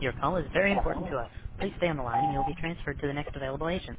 Your call is very important to us. Please stay on the line and you'll be transferred to the next available agent.